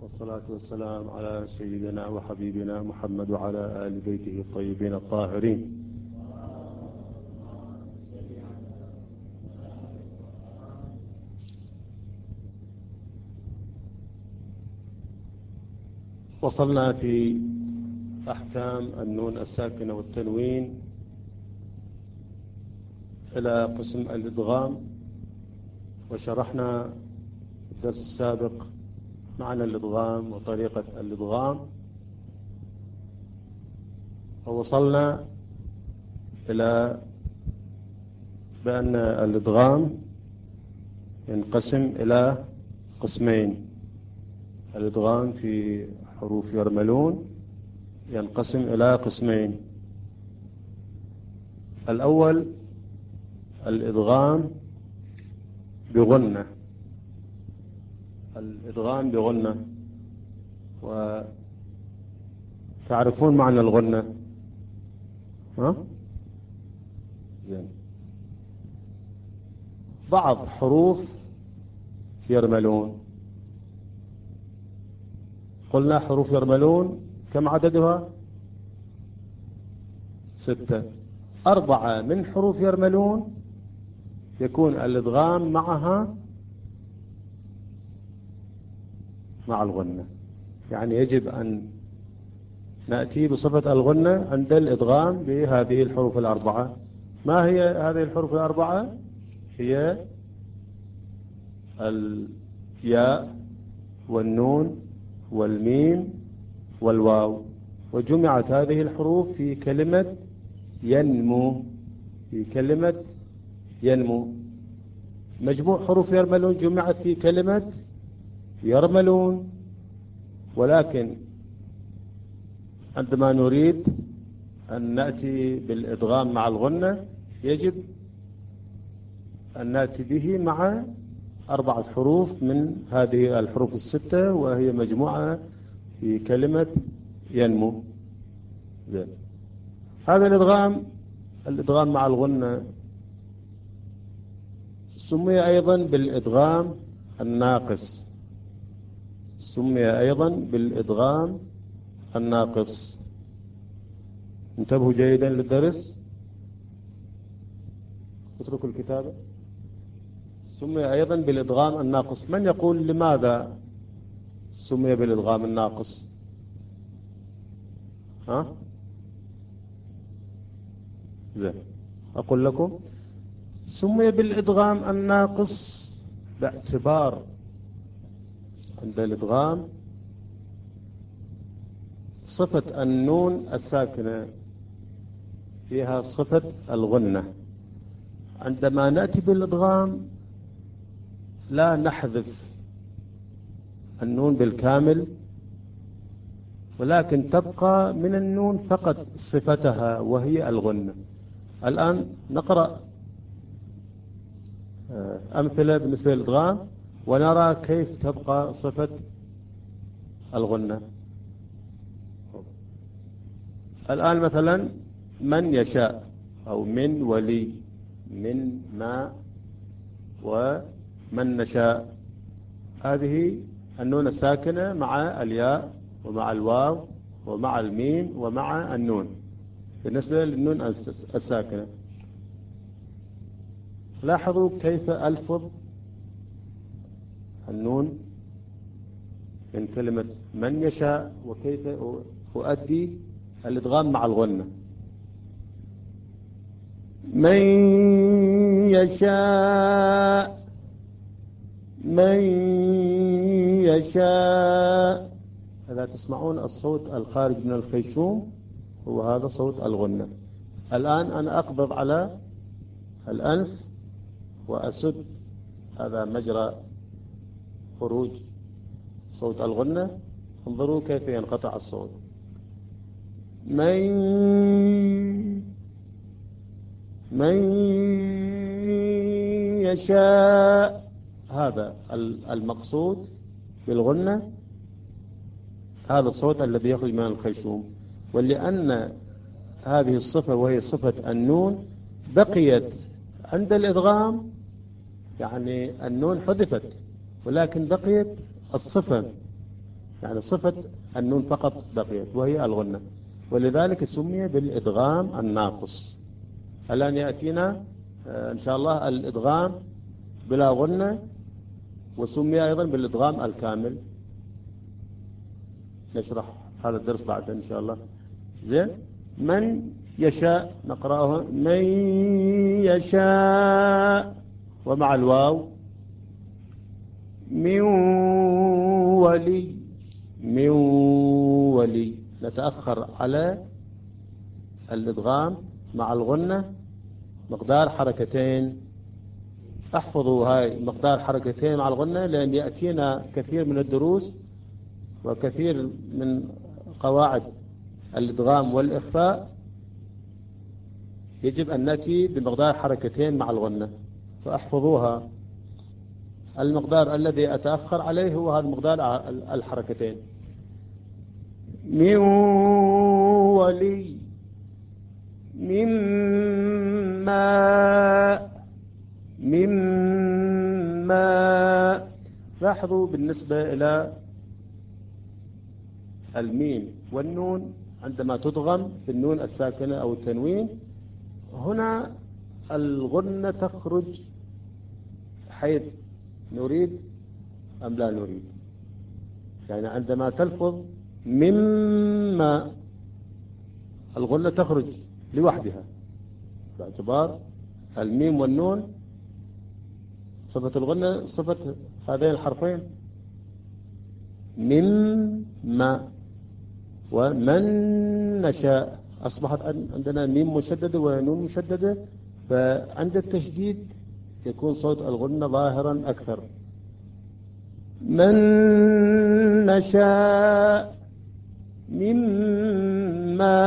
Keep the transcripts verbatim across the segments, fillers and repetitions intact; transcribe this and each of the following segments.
والصلاة والسلام على سيدنا وحبيبنا محمد وعلى آل بيته الطيبين الطاهرين. وصلنا في أحكام النون الساكنة والتنوين إلى قسم الإدغام، وشرحنا في الدرس السابق معنى الإدغام وطريقة الإدغام، ووصلنا إلى بأن الإدغام ينقسم إلى قسمين. الإدغام في حروف يرملون ينقسم إلى قسمين. الأول الإدغام بغنة، الإدغام بغنة، وتعرفون معنى الغنة؟ ها؟ زين. بعض حروف يرملون، قلنا حروف يرملون كم عددها؟ ستة. أربعة من حروف يرملون يكون الإدغام معها مع الغنة، يعني يجب أن نأتي بصفة الغنة عند الإدغام بهذه الحروف الأربعة. ما هي هذه الحروف الأربعة؟ هي الياء والنون والميم والواو، وجمعت هذه الحروف في كلمة ينمو، في كلمة ينمو. مجموع حروف يرملون جمعت في كلمة يرملون، ولكن عندما نريد أن نأتي بالإدغام مع الغنة يجب أن نأتي به مع أربعة حروف من هذه الحروف الستة، وهي مجموعة في كلمة ينمو. زين. هذا الإدغام الإدغام مع الغنة سمي أيضا بالإدغام الناقص، سمي أيضا بالإدغام الناقص. انتبهوا جيدا للدرس، اتركوا الكتابة. سمي أيضا بالإدغام الناقص. من يقول لماذا سمي بالإدغام الناقص؟ ها؟ زين. أقول لكم سمي بالإدغام الناقص باعتبار عند الإدغام صفة النون الساكنة فيها صفة الغنة. عندما نأتي بالإدغام لا نحذف النون بالكامل، ولكن تبقى من النون فقط صفتها وهي الغنة. الآن نقرأ أمثلة بالنسبة للإدغام ونرى كيف تبقى صفة الغنة. الآن مثلا من يشاء أو من ولي، من ما ومن نشاء، هذه النون الساكنة مع الياء ومع الواو ومع الميم ومع النون بالنسبة للنون الساكنة. لاحظوا كيف ألفظ النون من كلمة من يشاء، وكيف أؤدي الإدغام مع الغنة. من يشاء، من يشاء. إذا تسمعون الصوت الخارج من الخيشوم هو هذا صوت الغنة. الآن أنا أقبض على الأنف وأسد، هذا مجرى خروج صوت الغنة. انظروا كيف ينقطع الصوت. من من يشاء، هذا المقصود بالغنة، هذا الصوت الذي يخرج من الخيشوم. ولأن هذه الصفة وهي صفة النون بقيت عند الإدغام، يعني النون حذفت ولكن بقيت الصفة يعني صفة النون فقط بقيت وهي الغنة، ولذلك سمي بالإدغام الناقص. الآن يأتينا إن شاء الله الإدغام بلا غنة، وسمي أيضا بالإدغام الكامل. نشرح هذا الدرس بعد إن شاء الله. زين. من يشاء نقرأه من يشاء، ومع الواو من ولي، من ولي. نتأخر على الإدغام مع الغنة مقدار حركتين. احفظوا هاي مقدار حركتين مع الغنة، لأن يأتينا كثير من الدروس وكثير من قواعد الإدغام والإخفاء يجب أن نأتي بمقدار حركتين مع الغنة، فاحفظوها. المقدار الذي أتأخر عليه هو هذا مقدار الحركتين. من ولي، مما، مما. لاحظوا بالنسبة إلى الميم والنون عندما تدغم بالنون الساكنة أو التنوين، هنا الغنة تخرج حيث نريد أم لا نريد. يعني عندما تلفظ مما الغنة تخرج لوحدها، باعتبار الميم والنون صفة الغنة صفة هذين الحرفين مما. ومن نشاء أصبحت عندنا ميم مشددة ونون مشددة، فعند التشديد يكون صوت الغنة ظاهرا أكثر. من نشاء مما،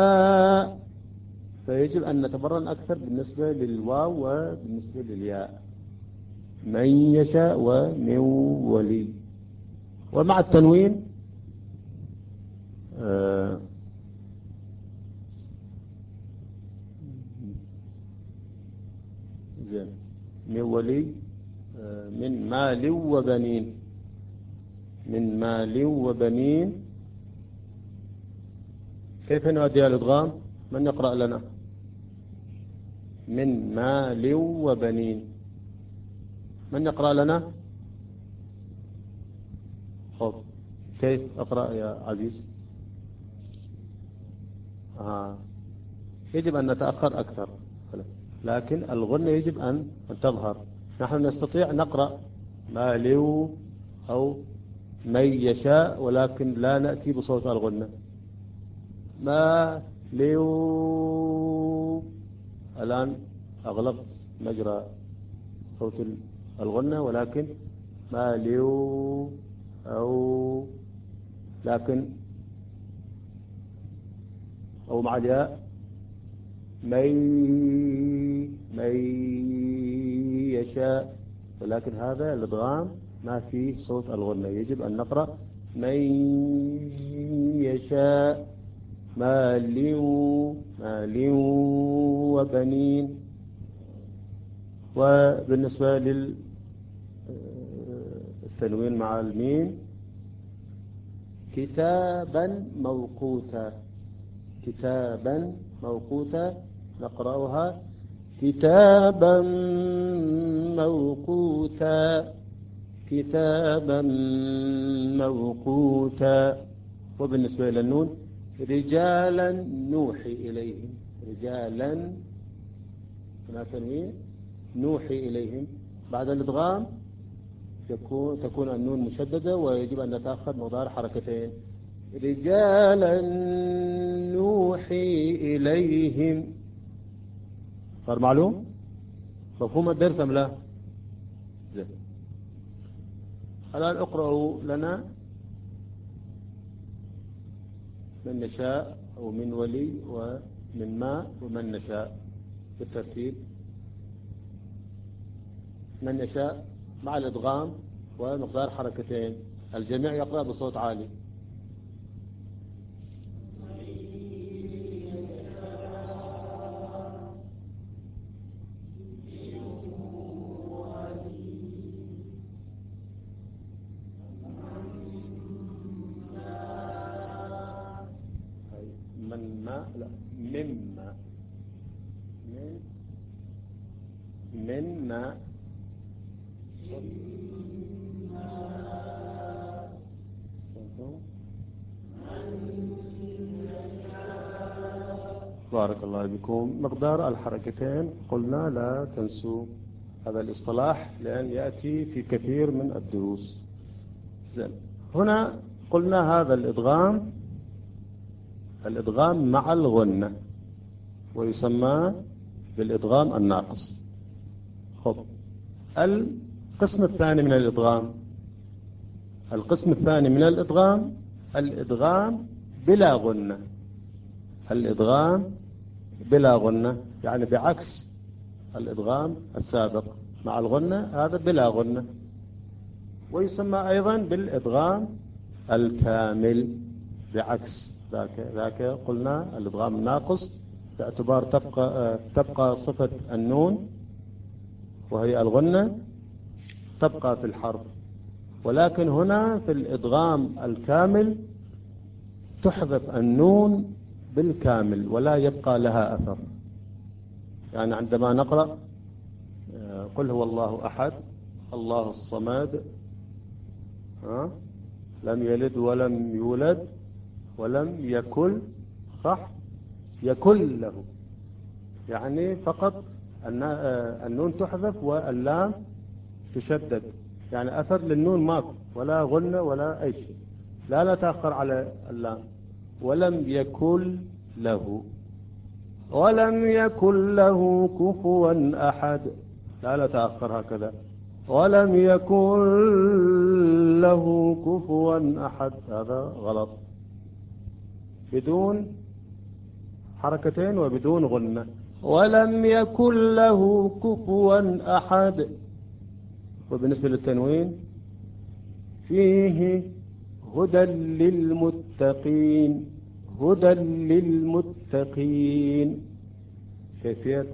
فيجب أن نتمرن أكثر بالنسبة للواو وبالنسبة للياء. من يشاء ومن ولي. ومع التنوين آه زين. من ولي، آه من مال وبنين، من مال وبنين. كيف نؤدي الإدغام؟ من يقرأ لنا؟ من مال وبنين، من يقرأ لنا؟ خب. كيف أقرأ يا عزيز؟ آه. يجب أن نتأخر أكثر، لكن الغنة يجب أن تظهر. نحن نستطيع نقرأ ماليو أو من يشاء، ولكن لا نأتي بصوت الغنة. ماليو. الآن أغلقت مجرى صوت الغنة، ولكن ماليو أو، لكن أو مع الياء مي، مي يشاء، ولكن هذا الإدغام ما فيه صوت الغنة. يجب أن نقرأ من يشاء مال، مال وبنين. وبالنسبة للتنوين مع الميم كتابا موقوتا، كتابا موقوتا. نقرأها كتابا موقوتا، كتابا موقوتا. وبالنسبة إلى النون رجالا نوحي إليهم، رجالا هنا تنوين نوحي إليهم. بعد الإدغام تكون تكون النون مشددة، ويجب أن نتأخر مقدار حركتين. رجالا نوحي إليهم. صار معلوم؟ مفهوم الدرس أم لا؟ زين. الآن اقرأوا لنا من نشاء أو من ولي ومن ما ومن نشاء بالترتيب. من يشاء مع الإدغام ومقدار حركتين. الجميع يقرأ بصوت عالي. لا مما من مما بارك الله بكم. مقدار الحركتين قلنا لا تنسوا هذا الاصطلاح لأن يأتي في كثير من الدروس. زين، هنا قلنا هذا الإدغام الإدغام مع الغنة ويسمى بالإدغام الناقص. خب، القسم الثاني من الإدغام القسم الثاني من الإدغام الإدغام بلا غنة. الإدغام بلا غنة يعني بعكس الإدغام السابق مع الغنة، هذا بلا غنة، ويسمى أيضا بالإدغام الكامل بعكس ذاك. ذاك قلنا الإدغام الناقص باعتبار تبقى تبقى صفة النون وهي الغنة تبقى في الحرف، ولكن هنا في الإدغام الكامل تحذف النون بالكامل ولا يبقى لها أثر. يعني عندما نقرأ قل هو الله أحد الله الصمد ها لم يلد ولم يولد ولم يكن، صح، يكن له، يعني فقط النون تحذف واللام تشدد، يعني أثر للنون ماكو ولا غنة ولا أي شيء، لا لا تأخر على اللام. ولم يكن له ولم يكن له كفوا أحد، لا لا تأخر هكذا، ولم يكن له كفوا أحد، هذا غلط، بدون حركتين وبدون غنة. ولم يكن له كفوا أحد. وبالنسبة للتنوين فيه هدى للمتقين هدى للمتقين. كيفية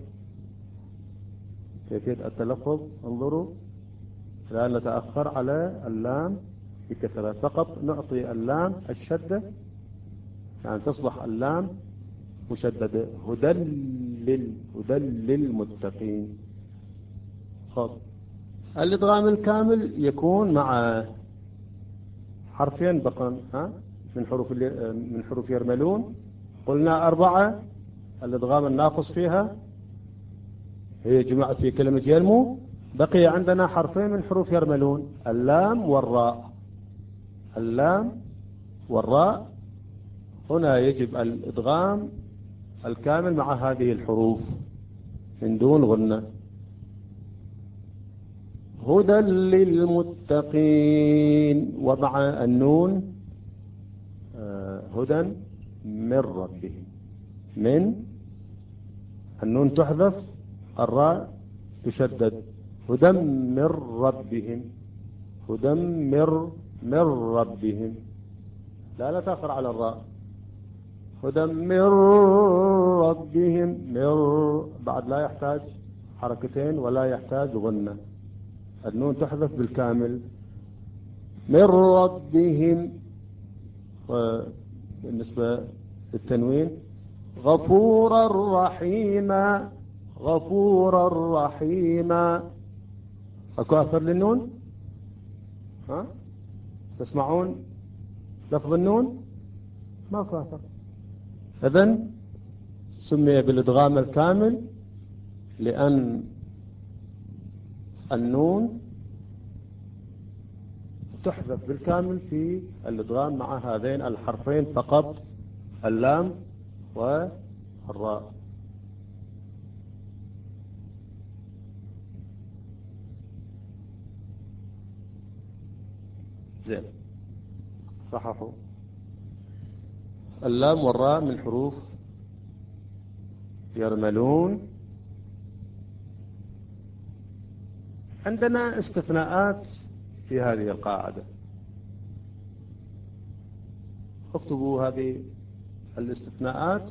كيفية التلفظ انظروا، لا نتأخر على اللام بكثرة، فقط نعطي اللام الشدة يعني تصبح اللام مشددة. هدى لل هدى للمتقين. خب، الإدغام الكامل يكون مع حرفين بقى ها من حروف من حروف يرملون. قلنا أربعة، الإدغام الناقص فيها هي جمعت في كلمة يرمو، بقي عندنا حرفين من حروف يرملون، اللام والراء. اللام والراء هنا يجب الإدغام الكامل مع هذه الحروف من دون غنة. هدى للمتقين، ومع النون هدى من ربهم، من النون تحذف الراء تشدد، هدى من ربهم هدى من من ربهم، لا لا تأخر على الراء. هدى من ربهم، من بعد لا يحتاج حركتين ولا يحتاج غنة، النون تحذف بالكامل. من ربهم. وبالنسبة للتنوين غفورا رحيما غفورا رحيما. أكو أثر للنون؟ ها؟ تسمعون لفظ النون؟ ما أكو أثر. إذن سمي بالإدغام الكامل لأن النون تحذف بالكامل في الإدغام مع هذين الحرفين فقط، اللام والراء. زين، صححوا. اللام والراء من حروف يرملون. عندنا استثناءات في هذه القاعدة، اكتبوا هذه الاستثناءات.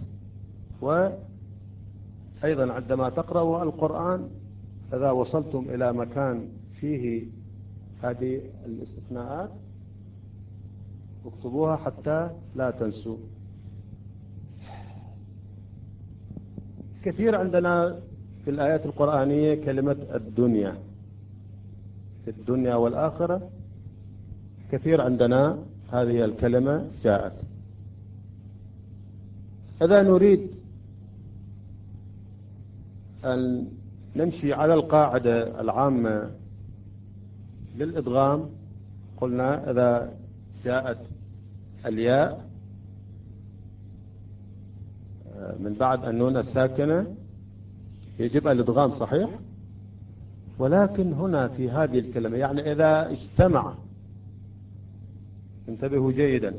وأيضا عندما تقرأوا القرآن إذا وصلتم إلى مكان فيه هذه الاستثناءات اكتبوها حتى لا تنسوا. كثير عندنا في الآيات القرآنية كلمة الدنيا، في الدنيا والآخرة كثير عندنا هذه الكلمة جاءت. إذا نريد أن نمشي على القاعدة العامة للإدغام، قلنا إذا جاءت الياء من بعد النون الساكنة يجب الإدغام، صحيح؟ ولكن هنا في هذه الكلمة يعني إذا اجتمع، انتبهوا جيدا،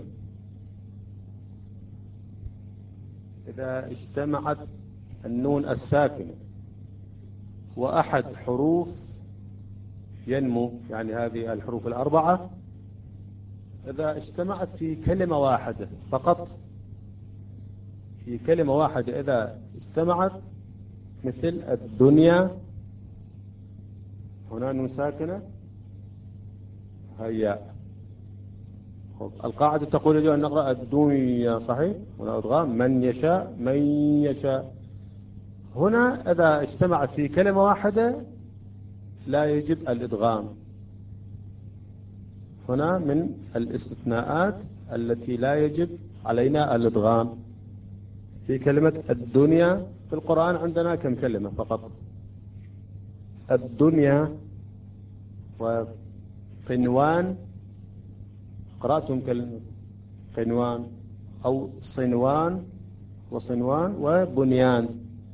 إذا اجتمعت النون الساكنة وأحد حروف ينمو، يعني هذه الحروف الأربعة إذا اجتمعت في كلمة واحدة فقط، في كلمة واحدة إذا اجتمعت، مثل الدنيا، هنا نون ساكنة هيا. القاعدة تقول يجب أن نقرأ الدنيا، صحيح؟ هنا أدغام من يشاء من يشاء. هنا إذا اجتمعت في كلمة واحدة لا يجب الإدغام. هنا من الاستثناءات التي لا يجب علينا الإدغام. في كلمة الدنيا في القرآن عندنا كم كلمة فقط؟ الدنيا وقنوان، قرأتم كلمة قنوان أو صنوان وصنوان وبنيان.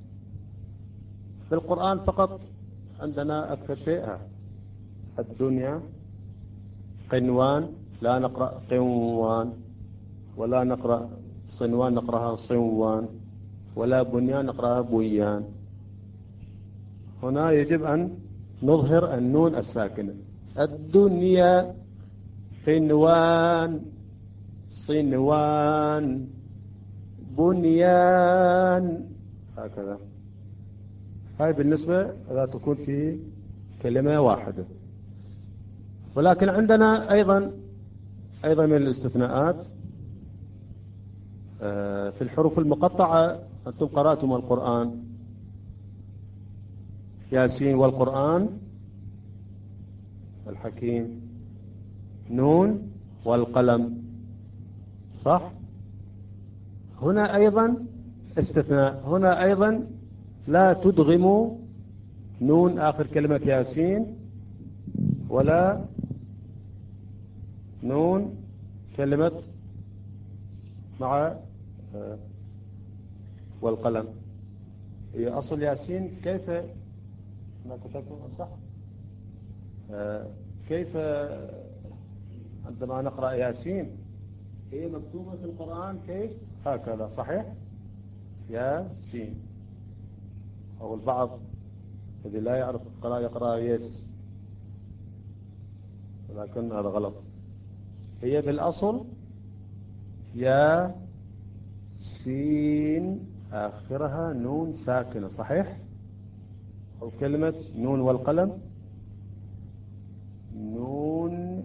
في القرآن فقط عندنا أكثر شيء الدنيا، قنوان لا نقرأ قنوان، ولا نقرأ صنوان نقرأها صنوان، ولا بنيان نقرأها بنيان. هنا يجب أن نظهر النون الساكنة. الدنيا قنوان صنوان بنيان، هكذا. هاي بالنسبة إذا تكون في كلمة واحدة. ولكن عندنا أيضا أيضا من الاستثناءات في الحروف المقطعة. أنتم قرأتم القرآن، ياسين والقرآن الحكيم، نون والقلم، صح؟ هنا أيضا استثناء، هنا أيضا لا تدغموا نون آخر كلمة ياسين، ولا نون كلمة مع والقلم. هي أصل ياسين كيف ما كتبتم صح؟ كيف عندما نقرأ ياسين هي مكتوبة في القرآن كيف؟ هكذا، صحيح؟ ياسين. أو البعض الذي لا يعرف القراءة يقرأ يس، ولكن هذا غلط. هي بالأصل يا سين آخرها نون ساكنة، صحيح؟ أو كلمة نون والقلم، نون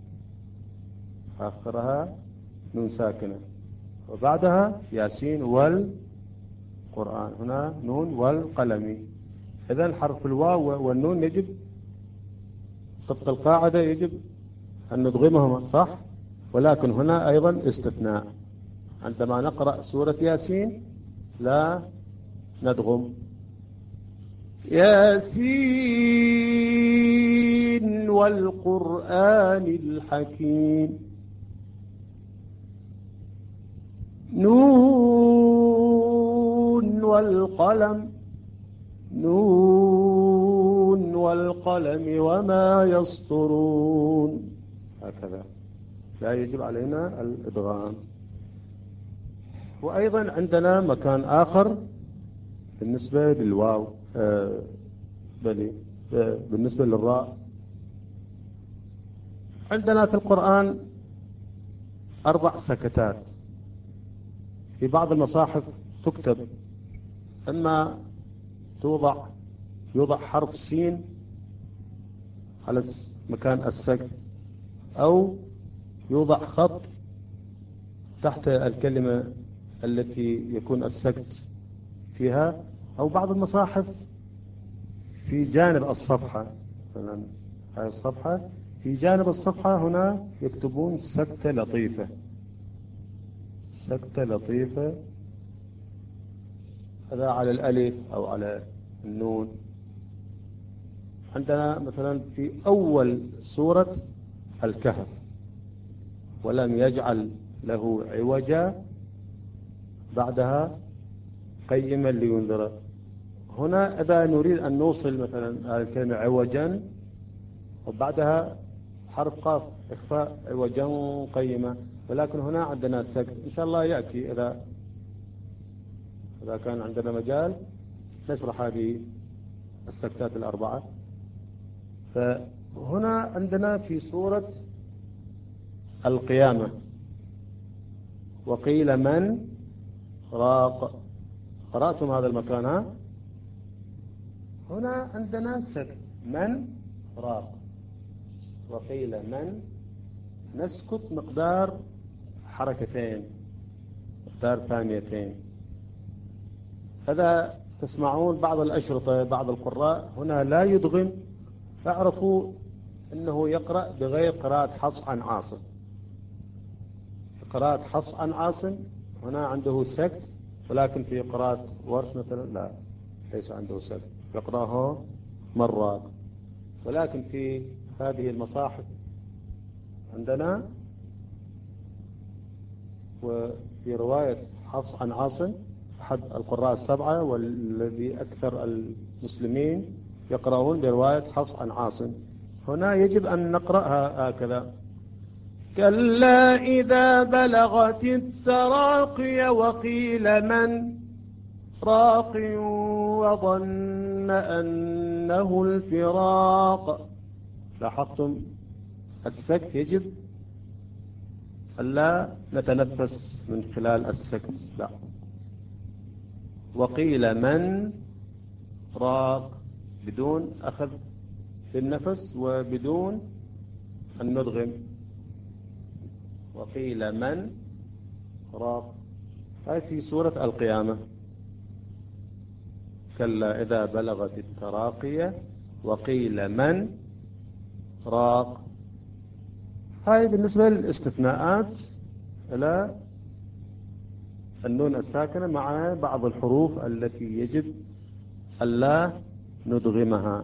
آخرها نون ساكنة، وبعدها ياسين والقرآن، هنا نون والقلم. إذن حرف الواو والنون يجب طبق القاعدة يجب أن ندغمهما، صح؟ ولكن هنا أيضا استثناء، عندما نقرأ سورة ياسين لا ندغم. ياسين والقرآن الحكيم، نون والقلم، نون والقلم وما يسطرون، هكذا لا يجب علينا الإدغام. وأيضا عندنا مكان آخر بالنسبة للواو، آه بل آه بالنسبة للراء. عندنا في القرآن أربع سكتات. في بعض المصاحف تكتب أما توضع يوضع حرف سين على مكان السكت، أو يوضع خط تحت الكلمة التي يكون السكت فيها، أو بعض المصاحف في جانب الصفحة، مثلا هذه الصفحة في جانب الصفحة هنا يكتبون سكتة لطيفة، سكتة لطيفة، هذا على الألف أو على النون. عندنا مثلا في أول سورة الكهف ولم يجعل له عوجا بعدها قيما لينذر. هنا إذا نريد أن نوصل مثلا هذه الكلمة عوجا وبعدها حرف قاف إخفاء عوجا قيما، ولكن هنا عندنا سكت. إن شاء الله يأتي إذا إذا كان عندنا مجال نشرح هذه السكتات الأربعة. فهنا عندنا في سورة القيامة وقيل من راق، قرأتم هذا المكان؟ ها؟ هنا عندنا سكت، من راق وقيل من، نسكت مقدار حركتين، مقدار ثانيتين. هذا تسمعون بعض الأشرطة بعض القراء هنا لا يدغم، فاعرفوا أنه يقرأ بغير قراءة حفص عن عاصم. قراءة حفص عن عاصم هنا عنده سكت، ولكن في قراءة ورش مثلا لا، ليس عنده سكت، يقرأه مرات. ولكن في هذه المصاحف عندنا وفي رواية حفص عن عاصم أحد القراء السبعة والذي أكثر المسلمين يقرؤون برواية حفص عن عاصم، هنا يجب أن نقرأها هكذا: كلا إذا بلغت التراقي وقيل من راق وظن أنه الفراق. لاحظتم السكت يجب ألا نتنفس من خلال السكت، لا. وقيل من راق بدون أخذ بالنفس وبدون أن ندغم. وقيل من راق، هاي في سورة القيامة. كلا إذا بلغت التراقية وقيل من راق. هاي بالنسبة للاستثناءات إلى النون الساكنة مع بعض الحروف التي يجب ألا ندغمها.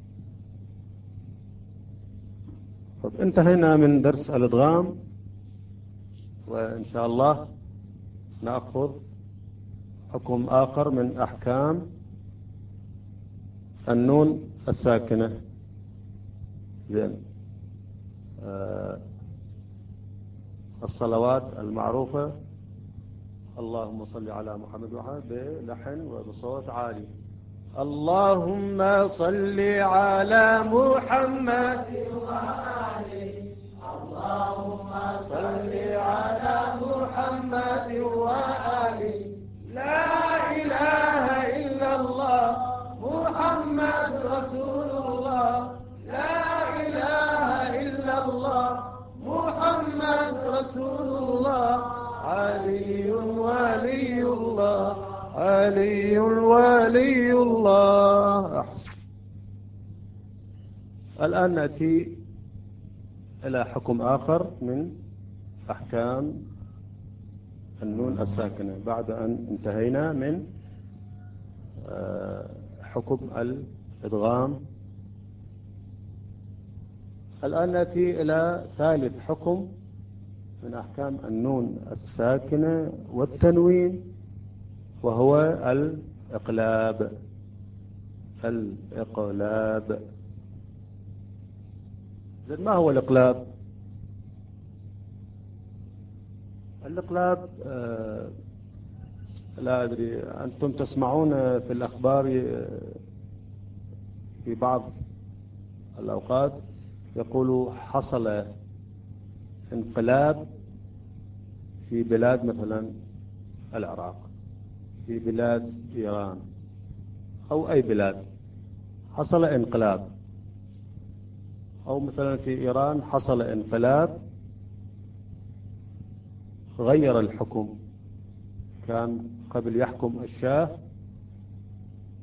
انتهينا من درس الإدغام، وإن شاء الله نأخذ حكم آخر من أحكام النون الساكنة. زين. آه الصلوات المعروفة، اللهم صل على محمد وعلى بلحن وبصوت عالي. اللهم صل على محمد وآله، اللهم صل على محمد وآله. لا إله إلا الله محمد رسول الله، لا إله إلا الله محمد رسول الله. علي ولي الله، علي ولي الله. أحسن. الآن نأتي إلى حكم آخر من أحكام النون الساكنة بعد أن انتهينا من حكم الإدغام. الآن نأتي إلى ثالث حكم من أحكام النون الساكنة والتنوين، وهو الإقلاب. الإقلاب. ما هو الإقلاب؟ الإقلاب آه لا أدري، أنتم تسمعون في الأخبار في بعض الأوقات يقولوا حصل انقلاب في بلاد مثلا العراق، في بلاد إيران، أو أي بلاد حصل انقلاب، أو مثلا في إيران حصل انقلاب غير الحكم. كان قبل يحكم الشاه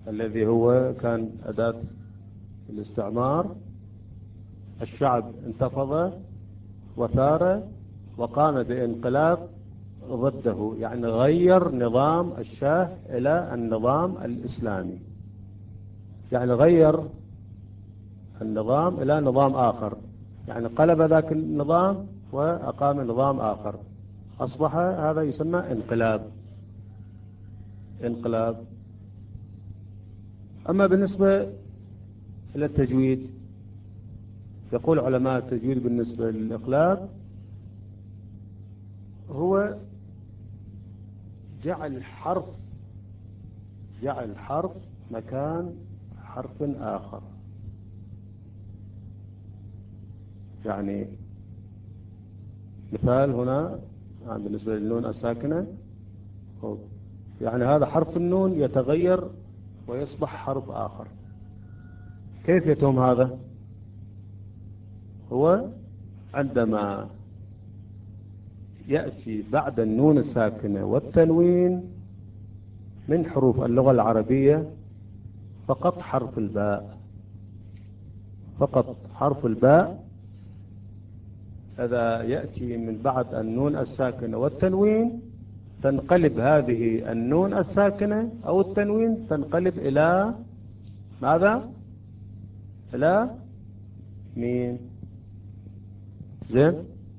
الذي هو كان أداة الاستعمار. الشعب انتفض وثار وقام بانقلاب ضده، يعني غير نظام الشاه إلى النظام الإسلامي، يعني غير النظام إلى نظام آخر، يعني قلب ذاك النظام وأقام نظام آخر، أصبح هذا يسمى انقلاب. انقلاب. أما بالنسبة إلى التجويد، يقول علماء التجويد بالنسبة للإقلاب هو جعل حرف جعل حرف مكان حرف آخر. يعني مثال هنا يعني بالنسبة للنون الساكنة، يعني هذا حرف النون يتغير ويصبح حرف آخر. كيف يتم هذا؟ هو عندما يأتي بعد النون الساكنة والتنوين من حروف اللغة العربية فقط حرف الباء، فقط حرف الباء. إذا يأتي من بعد النون الساكنة والتنوين تنقلب هذه النون الساكنة أو التنوين تنقلب إلى ماذا؟ إلى مين؟ زين؟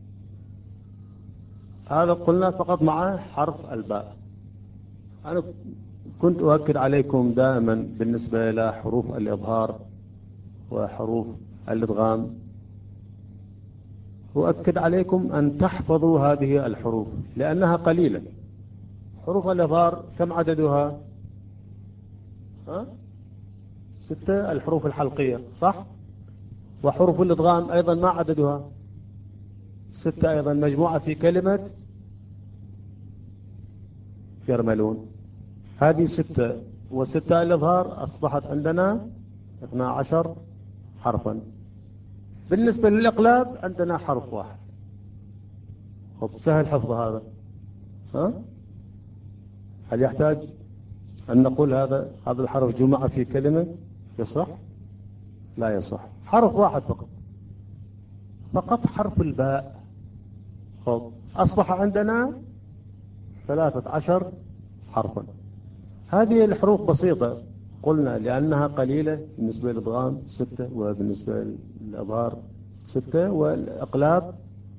هذا قلنا فقط مع حرف الباء. أنا كنت أؤكد عليكم دائما بالنسبة إلى حروف الإظهار وحروف الإدغام، أؤكد عليكم أن تحفظوا هذه الحروف لأنها قليلة. حروف الإظهار كم عددها؟ ها؟ ستة، الحروف الحلقية صح؟ وحروف الإدغام أيضا ما عددها؟ ستة أيضا، مجموعة في كلمة يرملون. هذه ستة وستة الإظهار أصبحت عندنا اثنا عشر حرفا. بالنسبة للإقلاب عندنا حرف واحد. خب سهل حفظ هذا. ها؟ هل يحتاج أن نقول هذا هذا الحرف جمع في كلمة؟ يصح؟ لا يصح. حرف واحد فقط، فقط حرف الباء. خب أصبح عندنا ثلاثة عشر حرفا. هذه الحروف بسيطة قلنا لأنها قليلة، بالنسبة للإدغام ستة، وبالنسبة للإظهار ستة، والإقلاب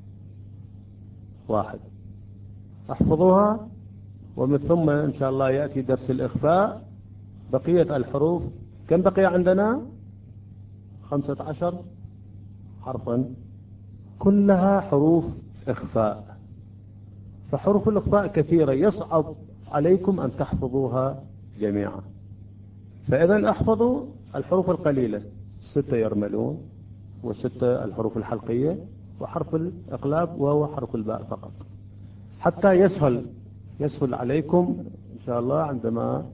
واحد. احفظوها، ومن ثم إن شاء الله يأتي درس الإخفاء. بقية الحروف كم بقي عندنا؟ خمسة عشر حرفا، كلها حروف إخفاء. فحروف الإخفاء كثيرة، يصعب عليكم أن تحفظوها جميعا. فإذا احفظوا الحروف القليلة، ستة يرملون، وستة الحروف الحلقية، وحرف الإقلاب وهو حرف الباء فقط، حتى يسهل يسهل عليكم إن شاء الله عندما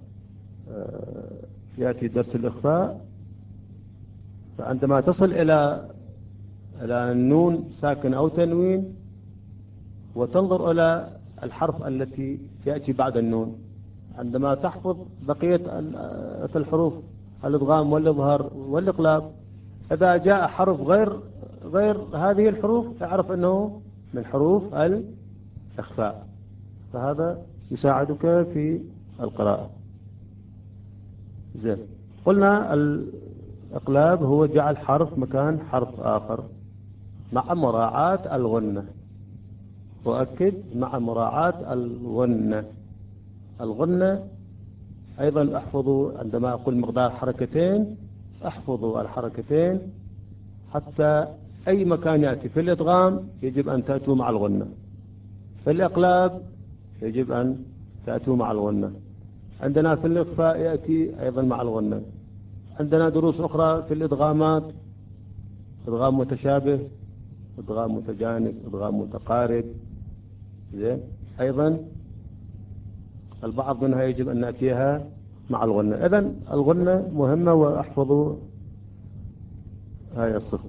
يأتي درس الإخفاء. فعندما تصل إلى إلى النون ساكن أو تنوين وتنظر إلى الحرف التي يأتي بعد النون، عندما تحفظ بقية الحروف الإدغام والإظهار والإقلاب، إذا جاء حرف غير غير هذه الحروف اعرف أنه من حروف الإخفاء. فهذا يساعدك في القراءة. زين. قلنا الإقلاب هو جعل حرف مكان حرف آخر مع مراعاة الغنة. وأكد مع مراعاة الغنة. الغنة أيضا احفظوا عندما أقول مقدار حركتين، احفظوا الحركتين حتى أي مكان يأتي في الإدغام يجب أن تأتوا مع الغنة، في الإقلاب يجب أن تأتوا مع الغنة، عندنا في الإخفاء يأتي أيضا مع الغنة. عندنا دروس أخرى في الإدغامات، إدغام متشابه، إدغام متجانس، إدغام متقارب. زين. أيضا البعض منها يجب أن نأتيها مع الغنة. إذن الغنة مهمة، وأحفظوا هاي الصفة.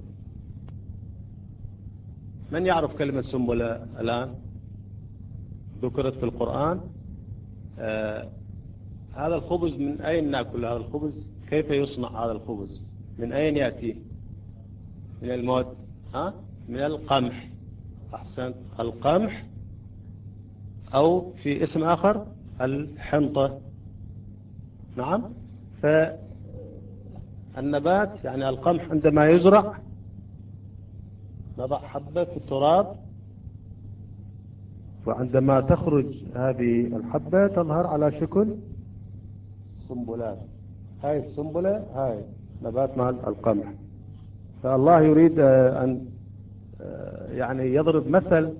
من يعرف كلمة سنبلة الآن؟ ذكرت في القرآن. آه هذا الخبز من أين نأكل هذا الخبز؟ كيف يصنع هذا الخبز؟ من أين يأتي؟ من المواد، ها؟ من القمح. أحسن، القمح، أو في اسم آخر الحنطة. نعم. فالنبات يعني القمح عندما يزرع نضع حبة في التراب، وعندما تخرج هذه الحبة تظهر على شكل سنبلات. هاي السنبلة هاي نبات مال القمح. فالله يريد أن يعني يضرب مثل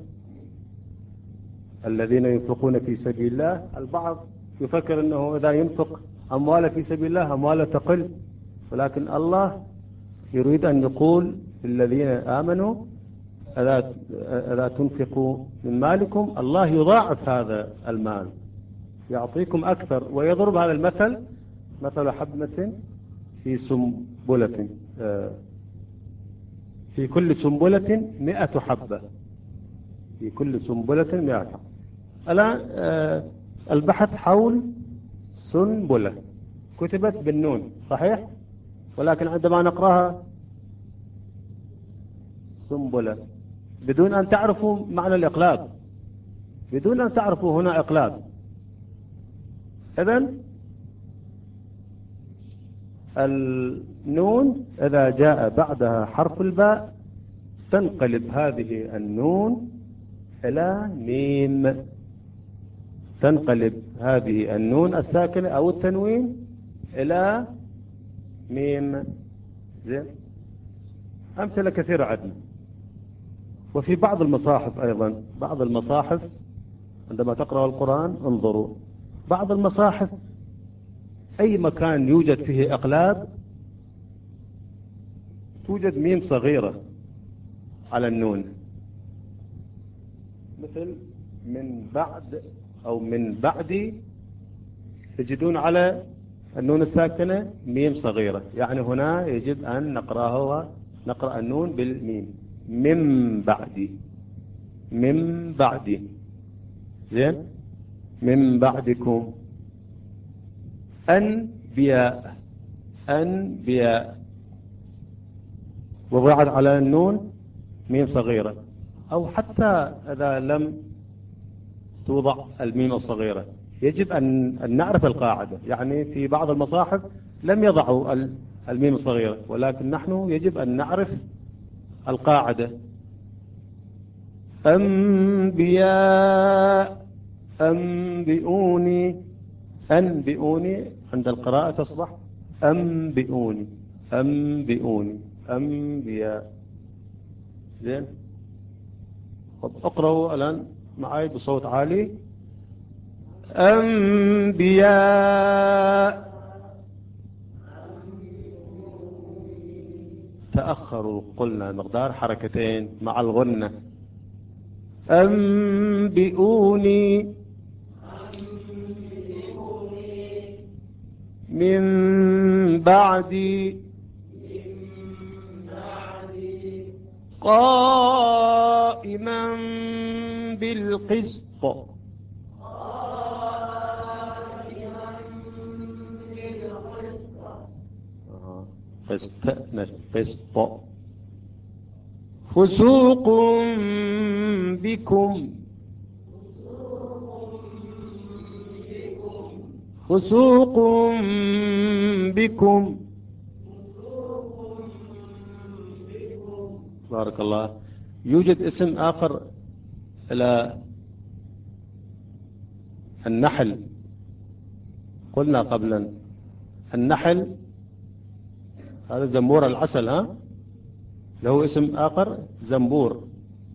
الذين ينفقون في سبيل الله. البعض يفكر أنه إذا ينفق أمواله في سبيل الله أمواله تقل، ولكن الله يريد أن يقول للذين آمنوا ألا تنفقوا من مالكم، الله يضاعف هذا المال يعطيكم أكثر. ويضرب هذا المثل مثل حبة في سنبلة، في كل سنبلة مئة حبة، في كل سنبلة مئة حبة. الآن البحث حول سنبلة كتبت بالنون صحيح، ولكن عندما نقرأها سنبلة بدون أن تعرفوا معنى الإقلاب، بدون أن تعرفوا هنا إقلاب. إذن النون إذا جاء بعدها حرف الباء تنقلب هذه النون إلى ميم، تنقلب هذه النون الساكنة أو التنوين إلى ميم. زين، أمثلة كثيرة عندنا. وفي بعض المصاحف أيضا، بعض المصاحف عندما تقرأ القرآن انظروا، بعض المصاحف أي مكان يوجد فيه إقلاب توجد ميم صغيرة على النون، مثل من بعد أو من بعد، تجدون على النون الساكنة ميم صغيرة. يعني هنا يجب أن نقرأها، نقرأ النون بالميم، من بعد، من بعد. زين، من بعدكم أنبياء، أنبياء، وضعت على النون ميم صغيرة. أو حتى إذا لم توضع الميم الصغيرة يجب أن نعرف القاعدة. يعني في بعض المصاحف لم يضعوا الميم الصغيرة، ولكن نحن يجب أن نعرف القاعدة. أنبياء، أنبئوني، أنبئوني عند القراءة تصبح أنبئوني، أنبئوني، أنبياء. زين، اقرأوا الآن معي بصوت عالي. أنبياء، تأخروا قلنا مقدار حركتين مع الغنة. أنبئوني من بعد قائما بالقسط، فاستأنف قسط. فسوق بكم، فسوق بكم. بارك الله. يوجد اسم آخر إلى النحل، قلنا قبلا النحل هذا زنبور العسل، ها، له اسم آخر زنبور،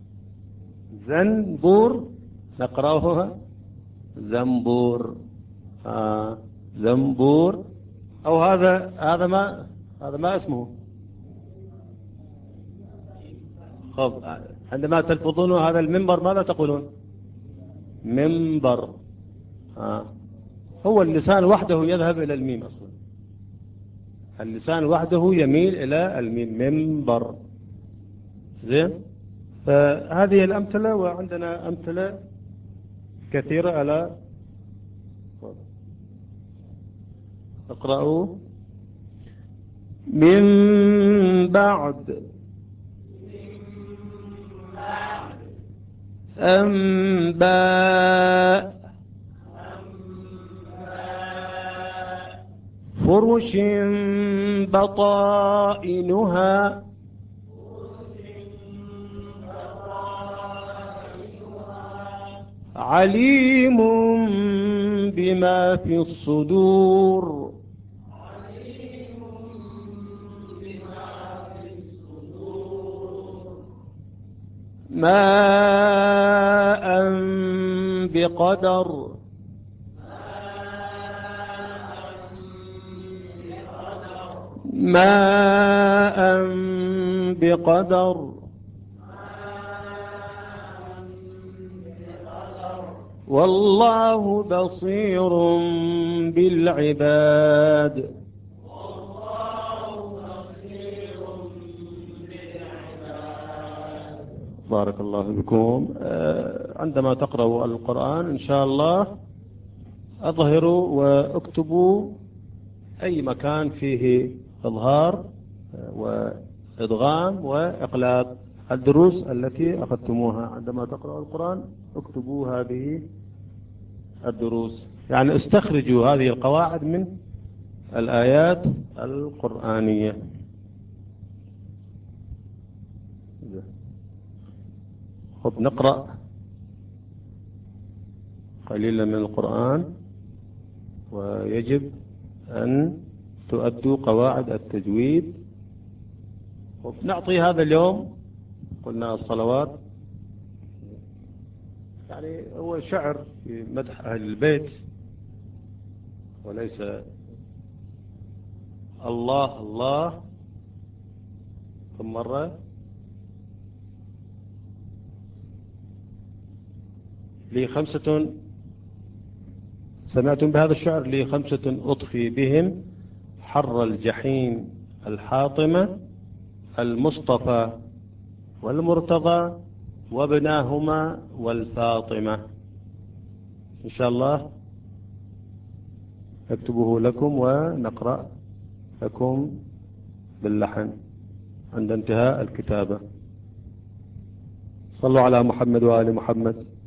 زنبور نقرأها زنبور، آه زنبور. أو هذا هذا ما هذا ما اسمه. خب عندما تلفظون هذا المنبر ماذا تقولون؟ منبر. آه. هو اللسان وحده يذهب إلى الميم أصلا، اللسان وحده يميل إلى الميم، منبر. زين، فهذه الأمثلة، وعندنا أمثلة كثيرة على اقرأوا. من بعد أنباء فرش بطائنها عليم بما في الصدور ماء بقدر ماء بقدر والله بصير بالعباد. بارك الله بكم. عندما تقرأوا القرآن إن شاء الله أظهروا واكتبوا أي مكان فيه إظهار وإدغام وإقلاب. الدروس التي أخذتموها عندما تقرأوا القرآن اكتبوا هذه الدروس، يعني استخرجوا هذه القواعد من الآيات القرآنية. خب نقرأ قليلا من القرآن، ويجب أن تؤدوا قواعد التجويد. نعطي هذا اليوم قلنا الصلوات، يعني هو شعر في مدح أهل البيت وليس الله الله. ثم مرة لي خمسة، سمعتم بهذا الشعر؟ لي خمسة أطفي بهم حر الجحيم الحاطمة المصطفى والمرتضى وابناهما والفاطمة. إن شاء الله أكتبه لكم ونقرأ لكم باللحن عند انتهاء الكتابة. صلوا على محمد وآل محمد.